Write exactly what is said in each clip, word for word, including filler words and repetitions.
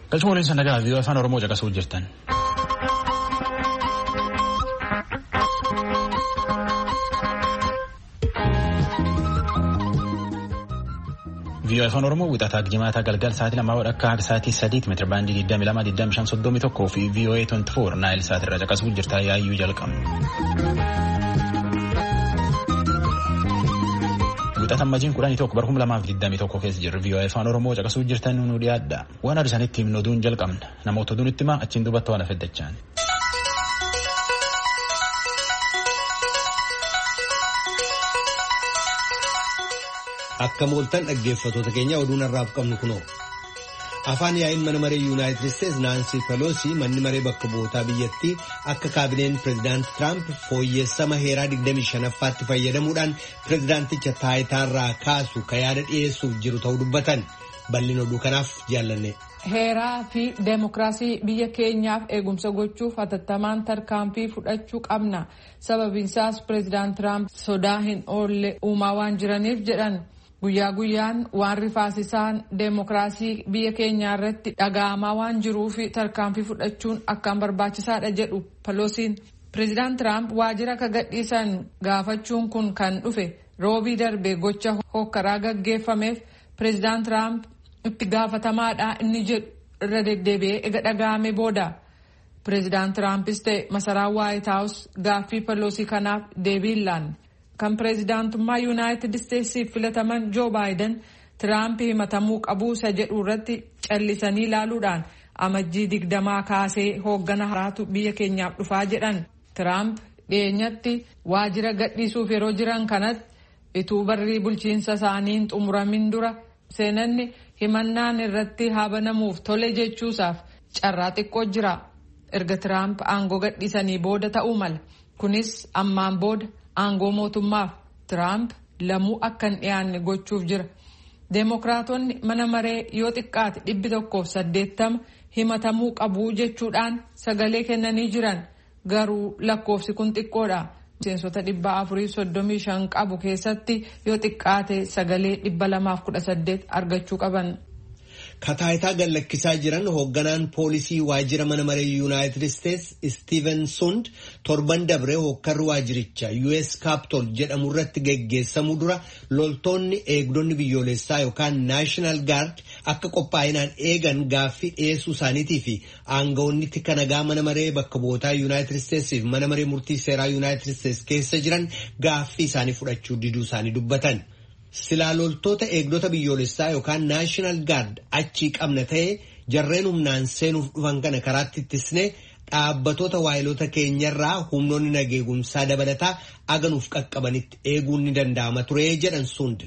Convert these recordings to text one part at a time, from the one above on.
Galchuma waliin sandagaa viidiyoo afaan Oromoo caqasuu jirtan. viidiyoo afaan Oromoo wixataa Jimaata galgal sa'aatii lamaa akka sa'aatii sadiitti meetira baandii digdamii lama digdamii shan soddomii tokkoo fi viidiyoo digdamii afur naayil sa'aatii irra caqasuu jirta yaayyuu jalqabna. Wixata ammajiin kudhanii tokko bara kuma lamaaf digdamii tokko keessa jirru viidiyoo afaan Oromoo caqasuu jirtan nu dhiyaadha. Waan arsanitti himnu oduun jalqabna. Namoota oduun itti himaa achiin duubatti waan afeddachaan. Akka mooltan dhaggeeffattoota keenya oduun har'aaf qabnu kunoo. Afaan yaa'iin mana maree Yuunaayitid Isteets Naansi Peloosi manni maree bakka bu'ootaa biyyattii akka kaabineen pireezidaant Tiraamp fooyyessama heeraa digdamii shanaffaatti fayyadamuudhaan pireezidaanticha taayitaarraa kaasu ka yaada dhiyeessuuf jiru ta'uu dubbatan. Bal'ina oduu kanaaf jaallanne. Heeraa fi deemokiraasii biyya keenyaaf eegumsa gochuuf hatattamaan tarkaanfii fudhachuu qabna. Sababiinsaas pireezidaant Tiraamp sodaa hin oolle uumaa waan jiraniif jedhan. Guyyaa guyyaan waan rifaasisaan deemokiraasii biyya keenyaa irratti dhaga'amaa waan jiruuf tarkaanfii fudhachuun akkaan barbaachisaadha jedhu Peloosiin. Pireezidaant Tiraamp waajjira akka gadhiisan gaafachuun kun kan dhufe roobii darbe gocha hokkaraa gaggeeffameef pireezidaant Tiraamp itti gaafatamaadha inni jedhu irra deddeebi'ee ega dhaga'ame booda. Pireezidaant Tiraampis ta'e masaraan Waayit Haawus gaaffii Peloosii kanaaf deebii hin laanne. Kan pireezidaantummaa Yuunaayitid Isteetsiif filataman Joo Baayiden Tiraamp himatamuu qabuu isa jedhu irratti callisanii ilaaluudhaan amajjii digdamaa kaasee hooggana haaraatu biyya keenyaaf dhufaa jedhan. Tiraamp dhiyeenyatti waajjira gadhiisuuf yeroo jiran kanatti ituu barrii bulchiinsa isaaniin xumuramin dura seenanni himannaan irratti haabanamuuf tole jechuusaaf carraa xiqqoo jira. Erga Tiraamp aangoo gadhiisanii booda ta'uu mala. Kunis ammaan booda aangoo mootummaaf Tiraamp lamuu akka hin dhiyaanne gochuuf jira. Deemokiraatonni mana maree yoo xiqqaate dhibbi tokkoof saddeettama himatamuu qabuu jechuudhaan sagalee kennanii jiran garuu lakkoofsi kun xiqqoodha. Miseensota dhibba afurii soddomii shan qabu keessatti yoo xiqqaate sagalee dhibba lamaaf kudha saddeet argachuu qaban. Kataayitaa gallakkisaa jiran hoogganaan poolisii waajjira mana maree Yuunaayitid Isteets Steven Sund torban dabree hokkarri waajjiricha U S Capitol jedhamu irratti geggeessamuu dura loltoonni eegdonni biyyoolessaa yookaan National Guard akka qophaa'inaan eegan gaaffii dhiyeessuu isaaniitii fi aangawoonni tika nagaa mana maree bakka bu'ootaa Yuunaayitid Isteetsiif mana maree murtii seeraa Yuunaayitid Isteets keessa jiran gaaffii isaanii fudhachuu diduu isaanii dubbatan. Silaa loltoota eegdota biyyoolessaa yookaan National Guard achii qabna ta'ee jarreen humnaan seenuuf dhufan kana karaatti ittisnee dhaabbatoota waayilota keenyarraa humnoonni nageegumsaa dabalataa aganuuf qaqqabanitti eeguun ni danda'ama ture jedhan Sund.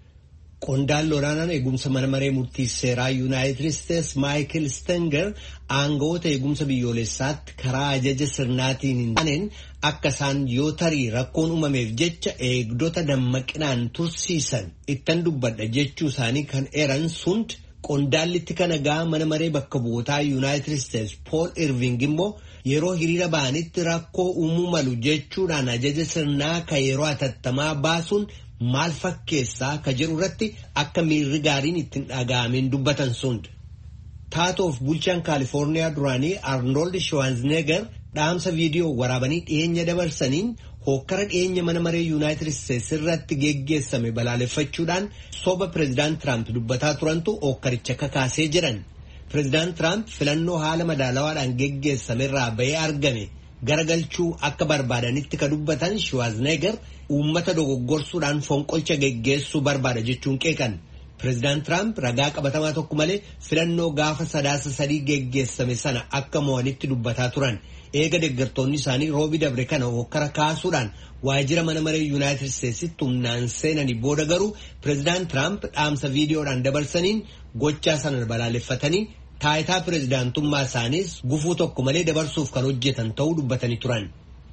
Qondaalli olaanaan eegumsa mana maree murtii seeraa Yuunaayitid Isteets Maayikel Stenger aangawoota eegumsa biyyoolessaatti karaa ajaja sirnaatiin hin taaneen akka isaan yoo tarii rakkoon uumameef jecha eegdota dammaqinaan tursiisan ittan dubbadha jechuu isaanii kan eeran Sund qondaalli tika nagaa mana maree bakka bu'ootaa Yuunaayitid Isteets Paul Irving immoo yeroo hiriira ba'anitti rakkoo uumuu malu jechuudhaan ajaja sirnaa ka yeroo hatattamaa baasuun maal fakkeessaa ka jedhu irratti akka miirri gaariin ittiin dhaga'ameen dubbatan Sund. Taatoof bulchaan Kaalifoorniyaa duraanii Arnold Schwarzenegger dhaamsa viidiyoo waraabanii dhiyeenya dabarsaniin hokkara dhiyeenya mana maree Yuunaayitid Isteets irratti geggeessame balaaleffachuudhaan soba pireezidaant Tiraamp dubbataa turantu hokkaricha kakaasee jedhan. Pireezidaant Tiraamp filannoo haala madaalawaadhaan geggeessame irraa bahee argame garagalchuu akka barbaadanitti ka dubbatan Schwarzenegger uummata dogoggorsuudhaan fonqolcha geggeessuu barbaada jechuun qeeqan. Pireezidaant Tiraamp ragaa qabatamaa tokko malee filannoo gaafa sadaasa sadii geggeessame sana akka mo'anitti dubbataa turan. Eega deeggartoonni isaanii roobii dabre kana hokkara kaasuudhaan waajjira mana maree Yuunaayitid Isteetsitti humnaan seenanii booda garuu pireezidaant Tiraamp dhaamsa viidiyoodhaan dabarsaniin gochaa sana balaaleffatanii taayitaa pireezidaantummaa isaaniis gufuu tokko malee dabarsuuf kan hojjetan ta'uu dubbatanii turan.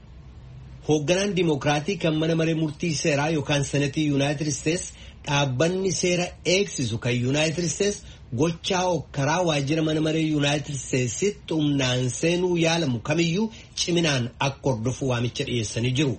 Hoogganaan Dimookiraatii kan mana maree murtii seeraa yookaan senetii Yuunaayitid Isteets dhaabbanni seera eegsisu kan Yuunaayitid Isteets gochaa hokkaraa waajjira mana maree Yuunaayitid Isteetsitti humnaan seenuu yaalamu kamiyyuu ciminaan akka hordofu waamicha dhiyeessanii jiru.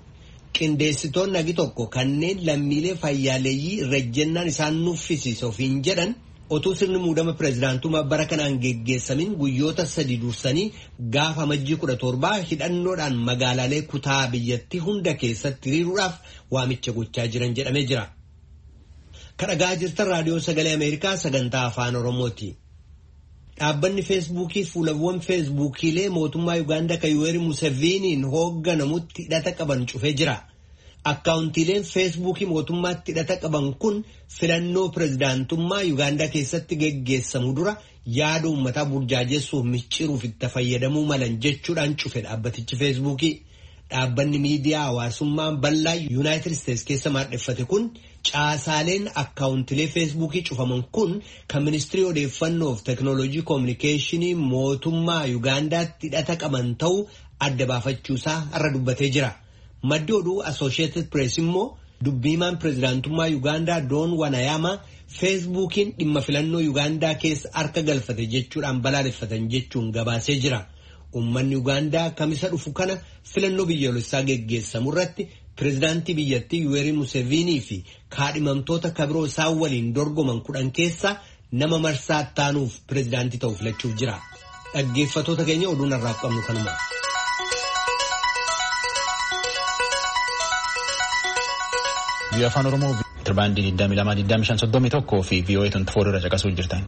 Qindeessitoonni agi tokko kanneen lammiilee fayyaaleeyyii irra ejjennaan isaan nuffisiisa ofiin jedhan Otuu sirni muudama pireezidaantummaa bara kanaan geggeessamin guyyoota sadi dursanii gaafa amajjii kudha torbaa hidhannoodhaan magaalaalee kutaa biyyattii hunda keessatti hiriiruudhaaf waamicha gochaa jiran jedhamee jira. Kan dhagaa jirtan raadiyoo sagalee Ameerikaa sagantaa afaan Oromooti. Dhaabbanni feesbuukii fuulawwan feesbuukiilee mootummaa Yuugaandaa kan Yoweri Museveniin hoogganamutti hidhata qaban cufee jira. Akkaawuntiileen feesbuukii mootummaatti hidhata qaban kun filannoo pireezidaantummaa Yuugaandaa keessatti geggeessamu dura yaada uummataa burjaajessuuf micciiruuf itti fayyadamuu malan jechuudhaan cufe dhaabbatichi feesbuukii. Dhaabbanni miidiyaa hawaasummaa bal'aa Yuunaayitid Isteetsi keessa maadheffate kun caasaaleen akkaawuntiilee feesbuukii cufaman kun kan ministirii odeeffannoo fi teekinooloojii koominikeeshinii mootummaa Yuugaandaatti hidhata qaban ta'uu adda baafachuusaa irra dubbatee jira. Maddi oduu Associated Press immoo dubbiimaan pireezidaantummaa Yuugaandaa Doon Wanayaama feesbuukiin dhimma filannoo Yuugaandaa keessa harka galfate jechuudhaan balaaleffatan jechuun gabaasee jira. Uummanni Yuugaandaa kamisa dhufu kana filannoo biyyoolessaa geggeessamu irratti pireezidaantii biyyattii Yoweri Museveni fi kaadhimamtoota kabiroo isaan waliin dorgoman kudhan keessaa nama marsaa taanuuf pireezidaantii ta'uu filachuuf jira. Dhaggeeffattoota keenya oduun har'aaf qabnu kanuma. Biyya afaan Oromoo tirbaandii digdamii lama digdamii shan soddomii tokkoo fi V O A twenty four irra caqasuu jirtan.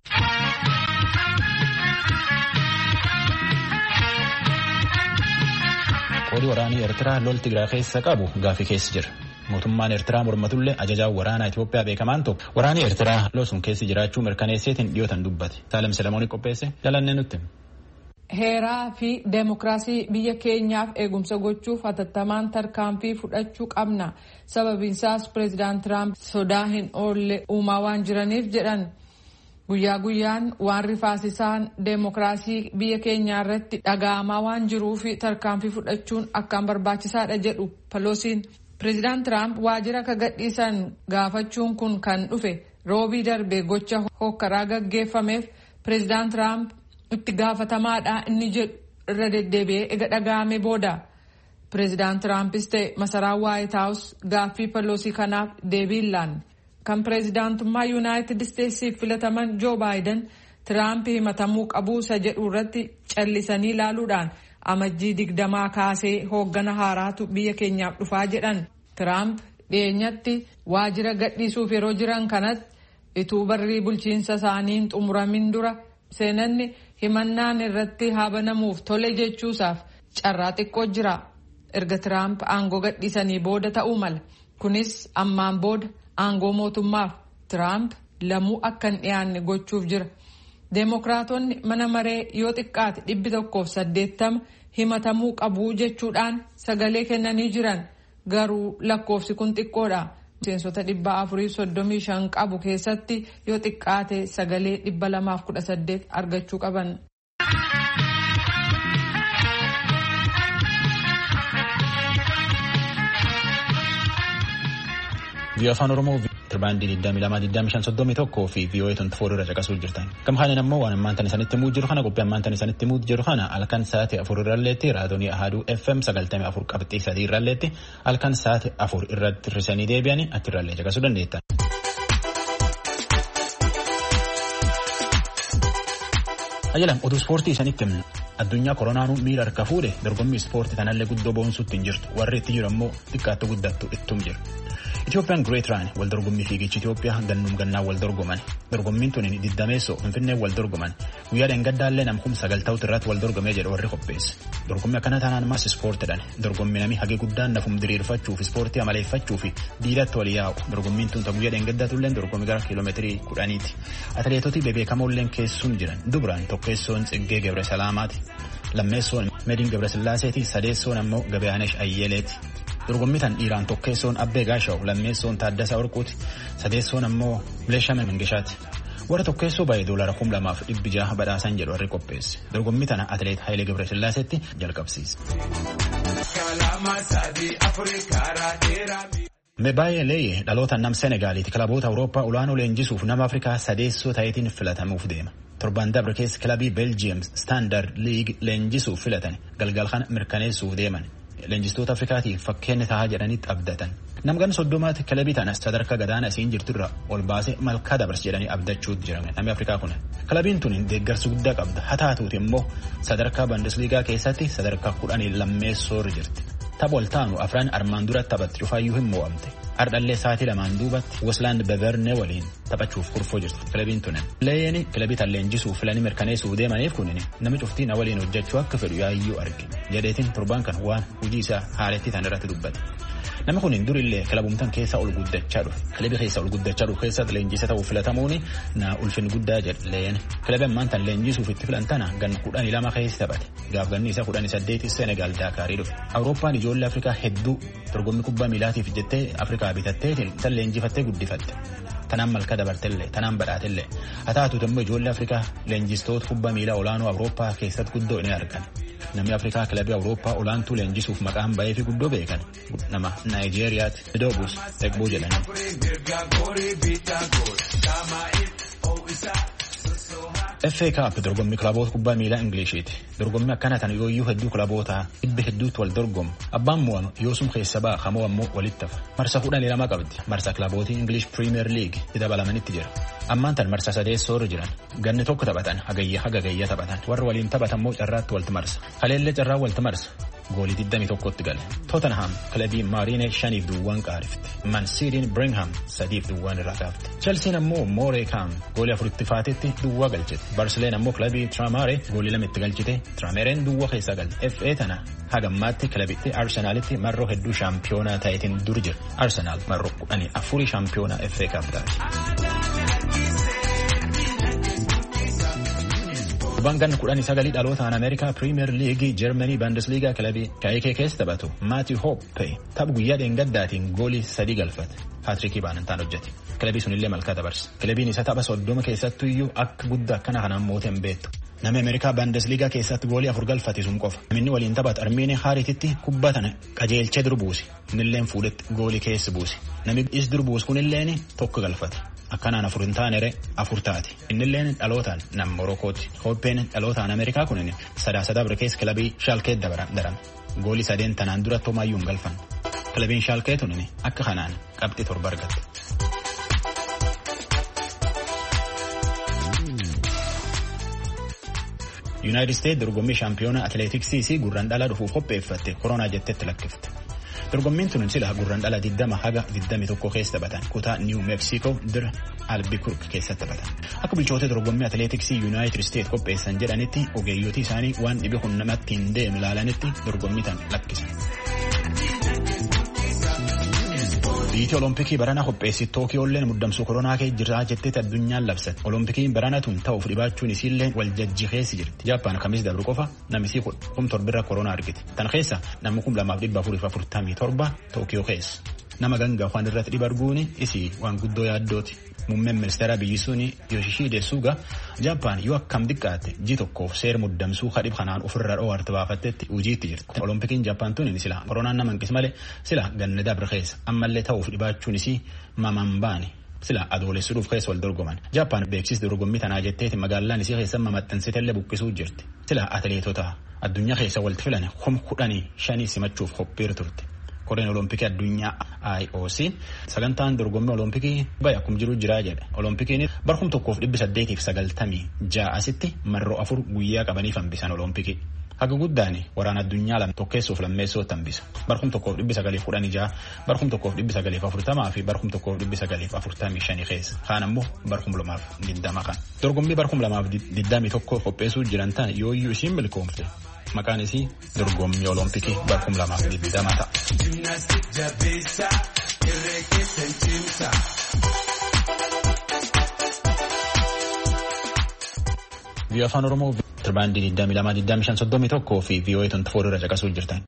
Qoodi waraanii Eertiraa lol Tigraay keessa qabu gaafii keessa jira. Mootummaan Eertiraa mormatullee ajajaan waraanaa Itoophiyaa beekamaan tokko waraanii Eertiraa lol sun keessa jiraachuu mirkaneesseetiin dhiyootan dubbate. Saalem Selemoonii qopheesse jalannee nutti. Heeraa fi deemokiraasii biyya keenyaaf eegumsa gochuuf hatattamaan tarkaanfii fudhachuu qabna. Sababiinsaas pireezidaant Tiraamp sodaa hin oolle uumaa waan jiraniif jedhan. Guyyaa guyyaan waan rifaasisaan deemokiraasii biyya keenyaa irratti dhaga'amaa waan jiruuf tarkaanfii fudhachuun akkaan barbaachisaadha jedhu Peloosiin. Pireezidaant Tiraamp waajjira ka gadhiisan gaafachuun kun kan dhufe roobii darbe gocha hokkaraa gaggeeffameef pireezidaant Tiraamp itti gaafatamaadha inni jedhu irra deddeebi'ee ega dhaga'ame booda. Pireezidaant Tiraampis ta'e masaraa Waayit Haawus gaaffii Peloosii kanaaf deebii laanne. Kan pireezidaantummaa Yuunaayitid Isteetsiif filataman Joo Baayiden Tiraamp himatamuu qabuu isa jedhu irratti callisanii ilaaluudhaan amajjii digdamaa kaasee hooggana haaraatu biyya keenyaaf dhufaa jedhan. Tiraamp dhiyeenyatti waajjira gadhiisuuf yeroo jiran kanatti ituu barrii bulchiinsa isaaniin xumuramin dura seenanni himannaan irratti haabanamuuf tole jechuusaaf carraa xiqqoo jira. Erga Tiraamp aangoo gadhiisanii booda ta'uu mala. Kunis ammaan booda aangoo mootummaaf Tiraamp lamuu akka hin dhiyaanne gochuuf jira. Deemokiraatonni mana maree yoo xiqqaate dhibbi tokkoof saddeettama himatamuu qabuu jechuudhaan sagalee kennanii jiran garuu lakkoofsi kun xiqqoodha. Miseensota dhibba afurii soddomii shan qabu keessatti yoo xiqqaate sagalee dhibba lamaaf kudha saddeet argachuu qaban. Biyya afaan Oromoo tirbaandii digdamii lama digdamii shan soddomii tokkoo fi V O A twenty four irra caqasuu jirtan. Kam haaleen ammoo waan ammaan tan isanitti muu jiru kana qophii ammaan tan isanitti muu jiru kana halkan sa'aatii afur irralleetti raadiyoo Ahaduu F M sagaltamii afur qabxii sadii irralleetti halkan sa'aatii afur irratti hirrisanii deebi'anii achirrallee caqasuu dandeettan. Ajalam oduu ispoortii isanitti himna. Addunyaa koronaanuu miila harka fuudhe dorgommii ispoortii kanallee guddoo boonsuutti hin jirtu. Warri itti jiru ammoo xiqqaattu guddattu ittum jiru. Itoophiyaan Great Run wal dorgommii fiigichi Itoophiyaa gannum gannaa wal dorgoman. Dorgommiin tuni diddameessoo Finfinnee wal dorgoman. Guyyaa dheengaddaallee namkum sagal ta'utu irratti wal dorgomee jedhu warri qopheesse. Dorgommii akkana taanaan maas ispoortiidhaan dorgommii namni hagee guddaan nafum diriirfachuuf ispoortii amaleeffachuu fi diidatti wal yaa'u. Dorgommiin tun guyyaa dheengaddaatullee dorgommii gara kiiloomeetirii kudhaniiti. Atileetota bebeekamoolleen keessum jiran dubraan tokkeessoon Tsiggee Gebre Salaamaati. Lammeessoon Mediin Gebre Sillaaseeti. Sadeessoon ammoo Gabiyaanesh Ayyeleeti. Dorgommii tan dhiiraan tokkeessoon Abbee Gaashaw, lammeessoon Taaddasaa Warquuti, sadeessoon ammoo Bileeshaman Mangishaati. Warra tokkeessoo baay'ee doolara kum lamaaf dhibbi jaha badhaasan jedhu warri qopheesse. Dorgommii tana atileet Hayilee Gebre Sillaaseetti jalqabsiise. Mebaayee Leeyee dhaloota nam Senegaaliiti kilaboota Awurooppaa olaanoo leenjisuuf nama Afrikaa sadeessoo ta'eetiin filatamuuf deema. Torban dabre keessa kilabii Belgium Standard League leenjisuuf filatan galgal kana mirkaneessuuf deeman. leenjistoota Afrikaatiif fakkeenya tahaa jedhanitti abdatan. Namgan soddomaatti kilabii tana sadarkaa gadaana isiin jirturra ol baasee malkaa dabarse jedhanii abdachuutti jiran namni Afrikaa kun. Kilabiin tun deeggarsa guddaa qabda. Haa taatuuti immoo sadarkaa Bundesliigaa keessatti sadarkaa kudhanii lammeessoorra jirti. Tapha ol taanu afran armaan duratti taphatti cufaayyuu hin mo'amte. Ardhallee saatii lamaan duubatti Westland Beverne waliin taphachuuf kurfoo jirti kilabiin tunen. Leeyeni kilabii tan leenjisuuf filanii mirkaneessuu deemaniif kunin nama cuftii na waliin hojjechuu akka fedhu yaayyuu arge. Jedheetiin torbaan kan waan hojii isaa haaletti tan irratti dubbate. Nama kunin durillee kilabumtan keessa ol guddachaa dhufe. Kilabii keessa ol guddachaa dhufe keessatti leenjisa ta'uu filatamuuni na ulfin guddaa jedhe Leeyeni. Kilabii ammaan tan leenjisuuf itti filan tana gan kudhanii lama keessa taphate. Gaaf ganni isa kudhanii saddeeti Senegaal Daakaarii dhufe. Awurooppaan ijoollee Afrikaa hedduu dorgommii kubbaa miilaatiif jettee Afrikaa bitattee tan leenjifattee guddifatte. Tanaan malka dabartellee tanaan badhaatellee. Haa taatuutu immoo ijoollee Afrikaa leenjistoota kubbaa miilaa olaanoo Awurooppaa keessatti guddoo ni argan. Namni Afrikaa kilabii Awurooppaa olaantuu leenjisuuf maqaan ba'ee fi guddoo beekan nama Naayijeeriyaatti Midoobus Egboo jedhanii. F A Cup dorgommii kilaboota kubbaa miilaa Ingiliishiiti. Dorgommii akkana tan yooyyuu hedduu kilabootaa dhibba hedduutti wal dorgomu. Abbaan mo'anu yoosum keessa ba'a hamoo ammoo walitti hafa. Marsa kudhanii lama qabdi. Marsa kilabootii English Premier League itti dabalamanitti jira. Ammaan tan marsa sadeessoorra jiran. Ganni tokko taphatan hagayya haga gayya taphatan. Warra waliin taphatan immoo carraatti walti marsa. Kaleellee carraa walti marsa. Goolii digdamii tokkotti gale. Tottenham kilabii Marine shaniif duwwaan qaarifte. Man City Birmingham sadiif duwwaan irraa gaafte. Chelsea ammoo Morecambe goolii afuritti faatetti duwwaa galchite. Barcelona ammoo kilabii Tranmere goolii lama itti galchite. Tranmereen duwwaa keessa galte. F A tana hagammaatti kilabitti Arsenalitti marroo hedduu shaampiyoonaa ta'eetiin dur jira. Arsenal marroo kudhanii afurii shaampiyoonaa F A Cup taate. Bangan kudhanii sagalii dhalootaan Ameerikaa Premier League Germany Bundesliga kilabii K K keessa taphatu Matthew Hoppe tapha guyyaa dheengaddaatiin goolii sadii galfate. Haatriikii baanantaan hojjete. Kilabii sunillee malkaa dabarse. Kilabiin isa tapha soddoma keessattuyyuu akka guddaa akkana kanaan mooteen beektu. Nama Ameerikaa Bundesliga keessatti goolii afur galfate sun qofa. Namni waliin taphatu Armiinii Haarititti kubbaa tana qajeelchee dur buusi. Innilleen fuudhetti goolii keessa buusi. Namni is dur buusu kunilleen tokko galfate. Akkanaan afur hin taanere afur taati. Innilleen dhalootaan nam Morokkooti. Hoppeen dhalootaan Ameerikaa kunin sadaa sadaa bira keessa kilabii Shaalkee dabarame. Goolii sadeen tanaan dura Toomayyuu hin galfan. Kilabiin Shaalkee tunin akka kanaan qabxii torba argatte. United States dorgommii shaampiyoonaa atileetiksii gurraan dhalaa dhufuuf qopheeffatte koronaa jettetti lakkifte. Dorgommiin tun sila gurraan dhala digdama haga digdami tokko keessa taphatan kutaa New Mexico dir Albuquerque keessatti taphatan. Akka bulchoota dorgommii atileetiksii United States qopheessan jedhanitti ogeeyyotii isaanii waan dhibe kun namatti hin deemu ilaalanitti dorgommii tan lakkisan. Biyyi Olompikii barana qopheessi Tookiyoolleen muddamsuu koronaa kee jiraa jettee addunyaan labsate. Olompikiin barana tun ta'uuf dhibaachuun isiillee wal jajjiheessi jirti. Jaappaan kamis dabru qofa namisii kum torbirra koronaa argite. Tan keessa namni kum lamaaf dhibba afuriif afurtamii torba Tookiyoo keessa. Nama gangaa waan irratti dhiba arguuni isii waan guddoo yaaddooti. Muummeen ministeera biyyi suni Yoshihide Suga Jaappaan yoo akkam xiqqaate ji tokkoof seera muddamsuu kadhib kanaan ofirra dhoowwarte baafattetti hojiitti jirti. Olompikiin Jaappaan tun sila koronaan nama hanqis malee sila ganna dabre keessa ammallee ta'uuf dhibaachuun isii mamaan baane. Sila adoolessuudhuuf keessa wal dorgoman. Jaappaan beeksisa dorgommii tanaa jetteeti magaalaan isii keessa mamaxxansitellee buqqisuu jirti. Sila atileetota addunyaa keessa walitti filan kum kudhanii shanii simachuuf qophiirra turte. Koreen Olompikii addunyaa I O C sagantaan dorgommii Olompikii baay'ee akkuma jiru jiraa jedha. Olompikiin barkum tokkoof dhibbi saddeetiif sagaltamii ja'asitti marroo afur guyyaa qabaniif hambisan Olompikii. Haga guddaani waraana addunyaa lama tokkeessuuf lammeessootti hambisa. Barkum tokkoof dhibbi sagaliif kudhanii ja'a, barkum tokkoof dhibbi sagaliif afurtamaa fi barkum tokkoof dhibbi sagaliif afurtamii shanii keessa. Kaan ammoo barkum lamaaf digdama kan. Dorgommii barkum lamaaf digdamii tokko qopheessuu jiran ta'an yooyyuu isiin milkoomte. Maqaan isii dorgommii Olompikii barkum lamaaf digdama ta'a. Biyya afaan Oromoo tirbaandii digdamii lama digdamii shan soddomii tokkoo fi V O A twenty four irra caqasuu jirtan.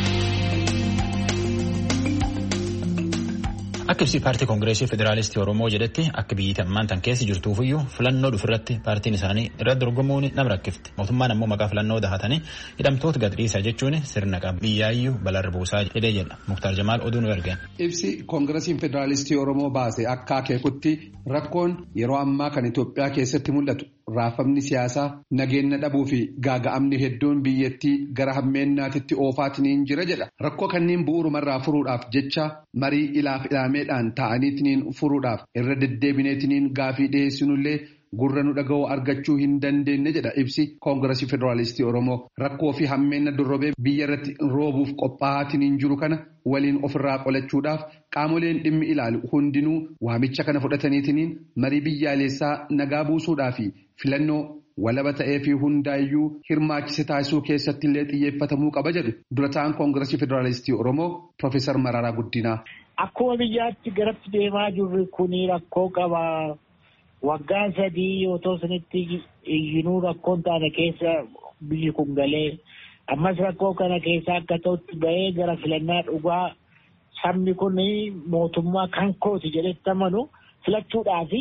Akka ibsi paartii Koongireesii Federaalistii Oromoo jedhetti akka biyyi ammaan tan keessa jirtuufiyyuu filannoo dhufirratti paartiin isaanii irratti dorgomuun nama rakkifte. Mootummaan ammoo maqaa filannoo dahatanii hidhamtoota gadhiisaa jechuun sirna qaba. Biyyaayyuu balarra buusaa jedhee jedha. Muktaar Jamaal oduu nu ergan. Ibsi Koongireesiin Federaalistii Oromoo baase akka akeekutti rakkoon yeroo ammaa kan Itoophiyaa keessatti mul'atu raafamni siyaasaa nageenya dhabuu fi gaaga'amni hedduun biyyattii gara hammeennaatitti oofaatiniin jira jedha. Rakkoo kanneen bu'uurumarraa furuudhaaf jecha marii ilaaf ilaameedhaan ta'aniitiniin furuudhaaf irra deddeebineetiniin gaafii dhiyeessinullee gurra nu dhaga'uu argachuu hin dandeenye jedha ibsi koongiresii federaalistii Oromoo. Rakkoo fi hammeenna dorrobee biyya irratti roobuuf qophaa'aatiin jiru kana waliin ofirraa qolachuudhaaf qaamoleen dhimmi ilaalu hundinuu waamicha kana fudhataniitiin marii biyyaalessaa nagaa buusuudhaa fi filannoo walaba ta'ee fi hundaayyuu hirmaachise taasisuu keessatti illee xiyyeeffatamuu qaba jedhu dura ta'an koongiresii federaalistii Oromoo Profeesar Mararaa Guddinaa. Akkuma biyyaatti garatti deemaa jirru kuni rakkoo qaba. Waggaa sadii otoo sanitti iyyinuu rakkoon taane keessa biyyi kun galee ammas rakkoo kana keessa akka ta'utti bahee gara filannaa dhugaa sabni kun mootummaa kan kooti jedhetti amanu filachuudhaaf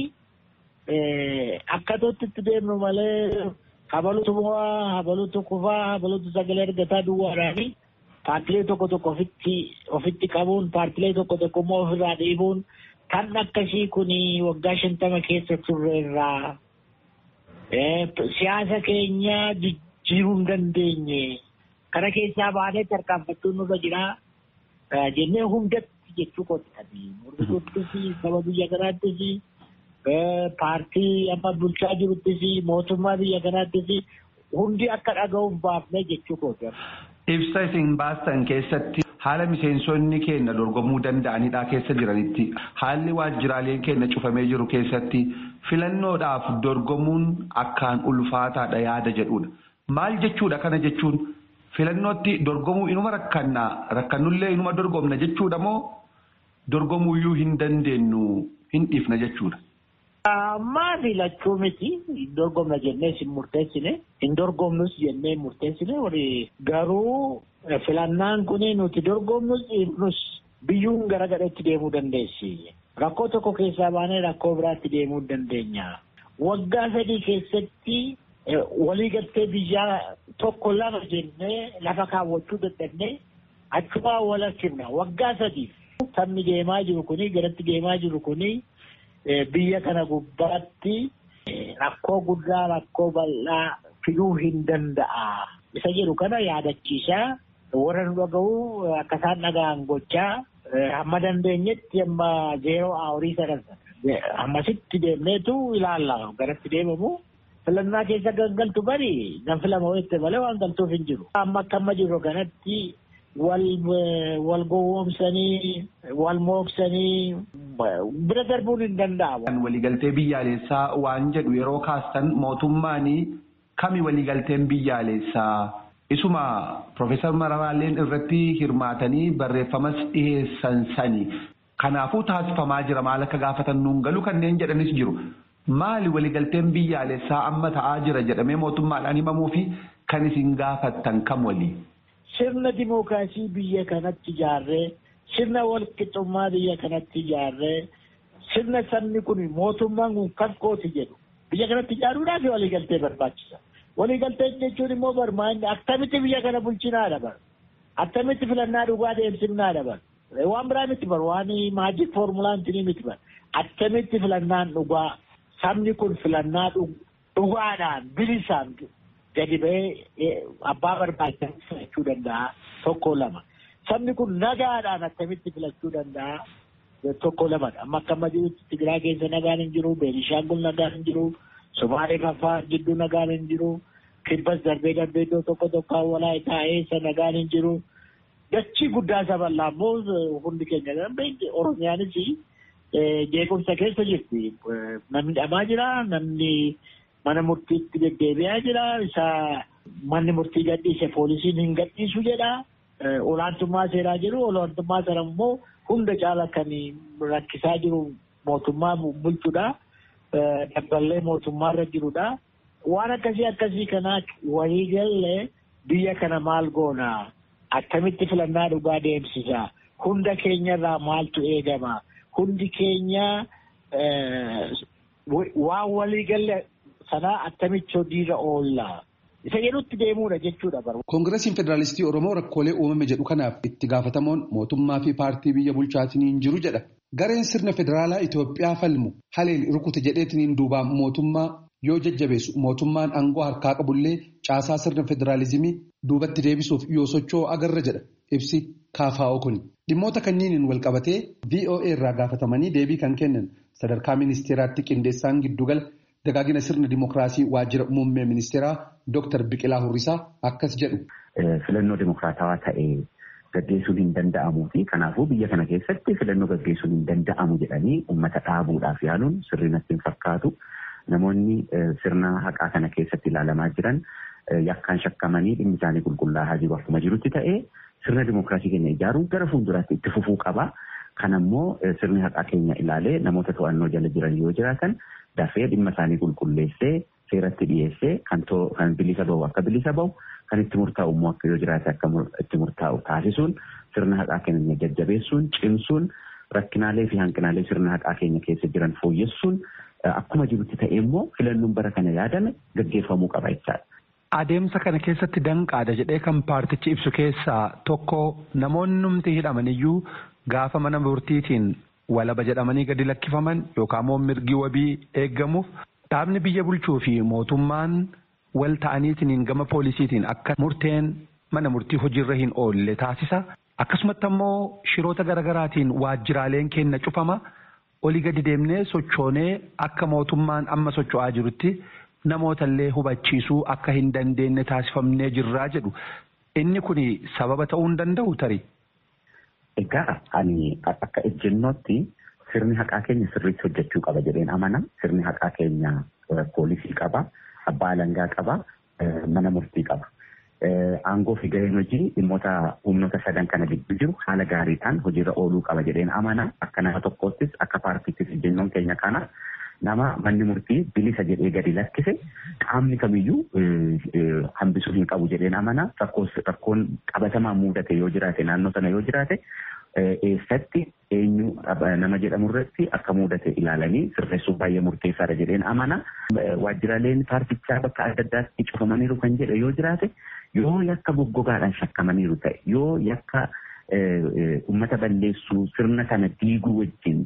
akka ta'utti itti deemnu malee habalutu mo'aa habalutu kufaa habalutu sagalee argataa duwwaadhaan paartilee tokko tokko ofitti ofitti qabuun paartilee tokko tokko immoo ofirraa dhiibuun. Kan akkasii kun waggaa shantama keessa turreerraa siyaasa keenya jijjiiruu hin dandeenye kana keessaa baanee tarkaanfachuun nurra jira jennee hundatti jechuu qottanii murteessittis saba biyya kanaattis paartii amma bulchaa jiruttis mootummaa biyya kanaattis hundi akka dhaga'uuf baafnee jechuu qottanii. Ibsa isin baastan keessatti haala miseensonni keenya dorgomuu danda'anidha keessa jiranitti haalli waajjiraaleen keenya cufamee jiru keessatti filannoodhaaf dorgomuun akkaan ulfaataadha yaada jedhudha. Maal jechuudha kana jechuun filannootti dorgomuu inuma rakkannaa rakkannullee inuma dorgomna jechuudha moo dorgomuuyyuu hin dandeenyu hin dhiifna jechuudha. Ammaa filachuu miti hin dorgomna jennee hin murteessine hin dorgomnus jennee murteessine warri garuu filannaan kun nuti dorgomnus dhiifnus biyyuun gara gadheetti deemuu dandeessi. Rakkoo tokko keessaa baanee rakkoo biraatti deemuu dandeenya. Waggaa sadii keessatti waliigaltee biyyaa tokko lama jennee lafa kaawwachuu dadhabnee achumaa wal argina. Waggaa sadiif sabni deemaa jiru kuni garatti deemaa jiru kuni biyya kana gubbaatti rakkoo guddaa rakkoo bal'aa fiduu hin danda'a. Isa jedhu kana yaadachiisaa warra nu dhaga'u akka isaan dhaga'an gochaa hamma dandeenyetti amma zeeroo horii sadarsa. Ammasitti deemneetu ilaalla garatti deemamu. Filannaa keessa gangaltu bari nan filama wayette malee waan galtuuf hin jiru. Amma akka amma jiru kanatti wal wal gowwoomsanii wal mooksanii bira darbuun hin danda'amu. Waliigaltee biyyaalessaa waan jedhu yeroo kaastan mootummaanii kami waliigalteen biyyaalessaa isuma Profeesar Mararaalleen irratti hirmaatanii barreeffamas dhiheessan sani. Kanaafuu taasifamaa jira maal akka gaafatan nuun galu kanneen jedhanis jiru. Maali waliigalteen biyyaalessaa amma ta'aa jira jedhamee mootummaadhaan himamuu fi kan isin gaafattan kam walii? Sirna dimookiraasii biyya kanatti ijaarree, sirna walqixxummaa biyya kanatti ijaarree, sirna sabni kun mootummaan kun kan kooti jedhu biyya kanatti ijaaruudhaaf waliigaltee barbaachisa. Waliigaltee jechuun immoo barmaanni akkamitti biyya kana bulchinaa dabar, akkamitti filannaa dhugaa deemsifnaa dabar. Waan biraa miti bar waan maajik foormulaan tinii miti bar akkamitti filannaan dhugaa sabni kun filannaa dhugaadhaan bilisaan gadi ba'ee abbaa barbaachisan filachuu danda'a tokko lama. Sabni kun nagaadhaan akkamitti filachuu danda'a tokko lamadha. Amma akka amma jirutti Tigiraa keessa nagaan hin jiru, Beenishaangul nagaan hin jiru, Somaalee Affaar gidduu nagaan hin jiru, Kibbas darbee darbee iddoo tokko tokko Walaayitaa eessa nagaan hin jiru. Dachii guddaa sabal'aa immoo hundi keenya dandeenye Oromiyaanis jeequmsa keessa jirti. Namni dhamaa jira, namni mana murtiitti deddeebi'aa jira, isa manni murtii gadhiise poolisiin hin gadhiisu jedha. Olaantummaa seeraa jiru, olaantummaa sana immoo hunda caala kan rakkisaa jiru mootummaa bulchuudha. Dabballee mootummaarra jirudha. Waan akkasii akkasii kanaa waliigallee biyya kana maal goona? Akkamitti filannaa dhugaa deemsisa? Hunda keenyarraa maaltu eegama? Hundi keenya waan waliigalle sanaa akkamitti hojiirra oolla? Isa jedhutti deemuudha jechuudha barbaada. Koongiresiin Federaalistii Oromoo rakkoolee uumame jedhu kanaaf itti gaafatamoon mootummaa fi paartii biyya bulchaatiin hin jiru jedha. Gareen sirna federaalaa Itoophiyaa falmu haleen rukute jedheetiin duubaan mootummaa yoo jajjabeessu mootummaan aangoo harkaa qabullee caasaa sirna federaalizimii duubatti deebisuuf yoo socho'u agarra jedha ibsi kaafaa'oo kuni. Dhimmoota kanniiniin wal qabatee V O A irraa gaafatamanii deebii kan kennan sadarkaa ministeeraatti qindeessaan giddugala dagaagina sirna dimokiraasii waajjira muummee ministeeraa Dooktar Biqilaa Hurrisaa akkas jedhu. Filannoo dimokiraatawaa ta'ee gaggeessuun hin danda'amuu fi kanaafuu biyya kana keessatti filannoo gaggeessuun hin danda'amu jedhanii uummata dhaabuudhaaf yaaluun sirrii natti hin fakkaatu. Namoonni sirna haqaa kana keessatti ilaalamaa jiran yakkaan shakkamanii dhimmi isaanii qulqullaa'aa jiru akkuma jirutti ta'ee sirna dimokiraasii keenya ijaaruun gara fuulduraatti itti fufuu qaba. Kanammoo sirni haqaa keenya ilaalee namoota to'annoo jala jiran yoo jiraatan dafee dhimma isaanii qulqulleessee seeratti dhiyeessee kan bilisa bahu akka bilisa bahu kan itti murtaa'u immoo akka yoo jiraate akka itti murtaa'u taasisuun sirna haqaa keenya jajjabeessuun cimsuun rakkinaalee fi hanqinaalee sirna haqaa keenya keessa jiran fooyyessuun akkuma jirutti ta'ee immoo filannoon bara kana yaadame gaggeeffamuu qaba jechaadha. Adeemsa kana keessatti danqaadha jedhee kan paartichi ibsu keessaa tokko namoonni numti hidhamaniyyuu gaafa mana murtiitiin walaba jedhamanii gadi lakkifaman yookaan immoo mirgi wabii eeggamuuf dhaabni biyya bulchuu fi mootummaan wal ta'aniitiin gama poolisiitiin akka murteen mana murtii hojiirra hin oolle taasisa. Akkasumatti ammoo shiroota garaagaraatiin waajjiraaleen keenya cufama. Olii gadi deemnee sochoonee akka mootummaan amma socho'aa jirutti namootallee hubachiisuu akka hin dandeenye taasifamnee jirraa jedhu. Inni kun sababa ta'uu hin danda'u tarii. Egaa ani akka ejjennootti sirni haqaa keenya sirriitti hojjechuu qaba jedheen amana. Sirni haqaa keenya poolisii qaba, abbaa alangaa qaba, mana murtii qaba. Aangoo fi gaheen hojii dhimmoota humnoota sadan kana gidduu jiru haala gaariidhaan hojiirra ooluu qaba jedheen amana. Akka nama tokkottis akka paartiittis ejjennoon keenya kana nama manni murtii bilisa jedhee gadi lakkise qaamni kamiyyuu hambisuu hin qabu jedheen amana. Rakkoon qabatamaa mudate yoo jiraate naannoo sana yoo jiraate eessatti eenyu nama jedhamu irratti akka mudate ilaalanii sirreessuuf baay'ee murteessaadha jedheen amana. Waajjiraaleen paartichaa bakka adda addaatti cufamaniiru kan jedhe yoo jiraate yoo yakka goggogaadhaan shakkamaniiru ta'e yoo yakka uummata balleessuu sirna kana diiguu wajjin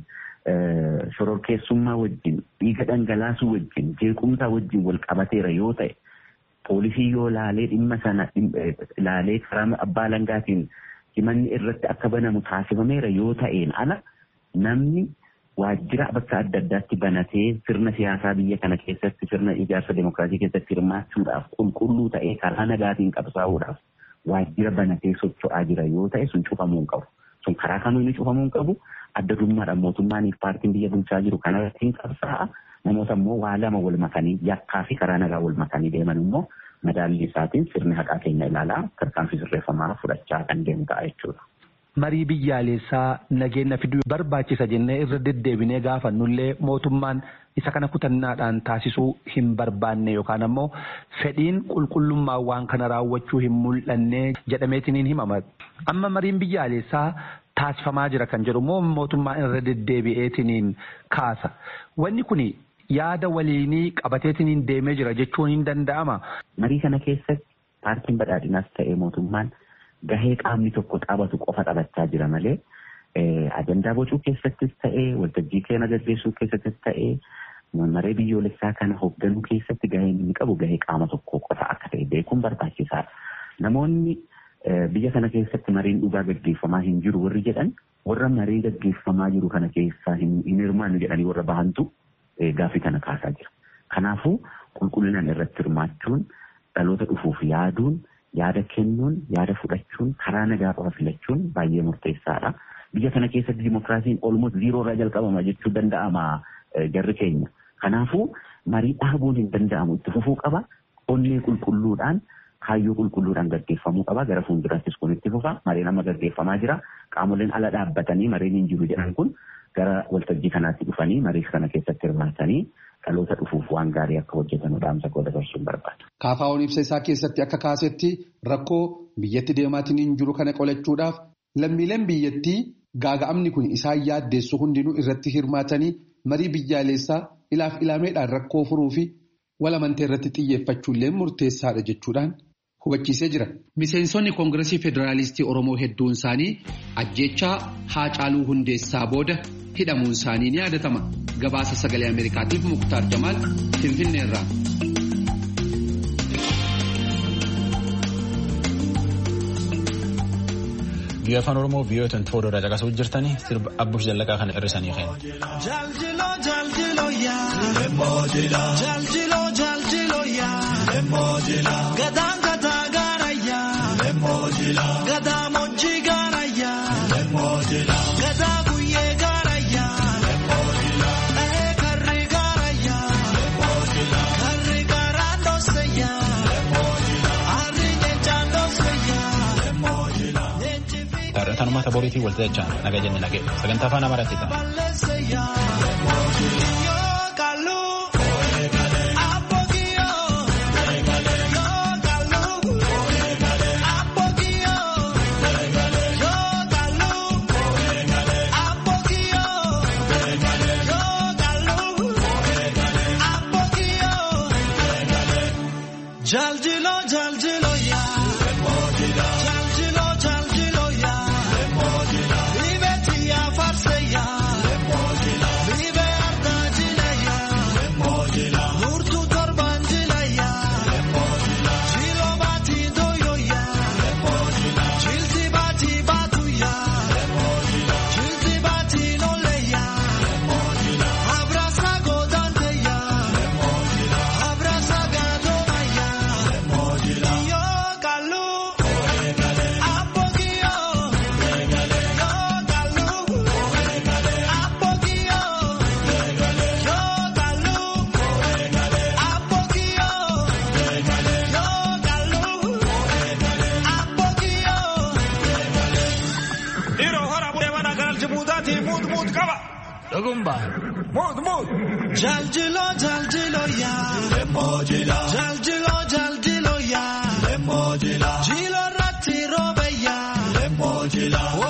shororkeessummaa wajjin dhiiga dhangalaasuu wajjin jeequmsaa wajjin wal qabateera yoo ta'e poolisii yoo laalee dhimma sana laalee karaa abbaa alangaatiin himanni irratti akka banamu taasifameera yoo ta'een ala namni waajjira bakka adda addaatti banatee sirna siyaasaa biyya kana keessatti sirna ijaarsa demokiraasii keessatti hirmaachuudhaaf qulqulluu ta'ee karaa nagaatiin qabsaa'uudhaaf waajjira banatee socho'aa jira yoo ta'e sun cufamuu hin qabu. Sun karaa kamiinuu cufamuu hin qabu. Adda durummaadhaan mootummaaniif paartiin biyya bulchaa jiru kanarratti hin qabsaa'a. Namoota immoo waa lama wal makanii yakkaa fi karaa nagaa wal makanii deeman immoo madaalli isaatiin sirni haqaa keenya ilaalaa tarkaanfii sirreeffamaa fudhachaa kan deemu ta'a jechuudha. Marii biyyaalessaa nageenya fiduu barbaachisa jennee irra deddeebinee gaafannullee mootummaan isa kana kutannaadhaan taasisuu hin barbaanne yookaan ammoo fedhiin qulqullummaa waan kana raawwachuu hin mul'anne jedhameetiin himama. Amma mariin biyyaalessaa taasifamaa jira kan jedhu immoo mootummaan irra deddeebi'eetiin kaasa. Wanni kun yaada waliinii qabateetiin deemee jira jechuun hin danda'ama. Marii kana keessatti paartiin badhaadhinaas ta'ee mootummaan gahee qaamni tokko taphatu qofa taphachaa jira malee ajandaa bocuu keessattis ta'ee waltajjii keenya gaggeessuu keessattis ta'ee maree biyyoolessaa kana hoogganuu keessatti gahee inni qabu gahee qaama tokko qofa akka ta'e beekuun barbaachisaadha. Namoonni biyya kana keessatti mariin dhugaa gaggeeffamaa hin jiru warri jedhan warra marii gaggeeffamaa jiru kana keessaa hin hirmaannu jedhanii warra bahantu gaaffii kana kaasaa jira. Kanaafuu qulqullinaan irratti hirmaachuun dhaloota dhufuuf yaaduun yaada kennuun yaada fudhachuun karaa nagaa qofa filachuun baay'ee murteessaadha. Biyya kana keessatti dimokiraasiin olmoot ziiroo irraa jalqabama jechuu danda'ama jarri keenya. Kanaafuu marii dhaabuun hin danda'amu itti fufuu qaba. Onnee qulqulluudhaan kaayyoo qulqulluudhaan gaggeeffamuu qaba. Gara fuulduraattis kun itti fufa. Mariin amma gaggeeffamaa jira. Qaamoleen ala dhaabbatanii mariin hin jiru jedhan kun gara waltajjii kanaatti dhufanii marii kana keessatti hirmaatanii dhaloota dhufuuf waan gaarii akka hojjetan dhaamsa koo dabarsuun barbaada. Kaafaa'oon ibsa isaa keessatti akka kaasetti rakkoo biyyatti deemaatiin hin jiru kana qolachuudhaaf lammiileen biyyattii gaaga'amni kun isaan yaaddeessu hundinuu irratti hirmaatanii marii biyyaalessaa ilaaf ilaameedhaan rakkoo furuu fi walamantee irratti xiyyeeffachuullee murteessaadha jechuudhaan hubachiisee jira. Miseensonni Koongiresii Federaalistii Oromoo hedduun isaanii ajjechaa Haacaaluu Hundeessaa booda hidhamuun isaanii ni yaadatama. gabaasa sagalee Ameerikaatiif Muktaar Jamaal Finfinneerraa. Biyya afaan Oromoo biyyoota twenty-four irraa caqasuu jirtanii sirba Abbush Jallaqaa kana hir'isanii kenna. Jaljilo jaljilo yaa lemojila jaljilo jaljilo yaa lemojila gadaan gadaa gaara yaa lemojila gadaa moji gaara yaa lemojila gadaa guyyee gaara yaa lemojila ee karri gaara yaa lemojila karri gaara dhoose yaa lemojila arri nyeenchaan dhoose yaa lemojila. Taarrataan uummata boriitii walta jechaan naga jenne nage sagantaa afaan Amaaraatti ta'a. Jaljilo jaljilo ya lemojila jaljilo jaljilo ya lemojila libeti ya farse ya lemojila libe ardajila ya lemojila murtu torbanjila ya lemojila jilo bati doyo ya lemojila jilti bati batu ya lemojila jilti bati nole ya lemojila abrasa godante ya lemojila abrasa gadoma ya yo kalu apogio yo kalu apogio yo kalu apogio yo kalu apogio iro hora budewana kanal jibutati mut mut kaba dogumba mut mut jaljilo jaljilo ya lemojila jaljilo jaljilo ya lemojila jilo ratti robe ya lemojila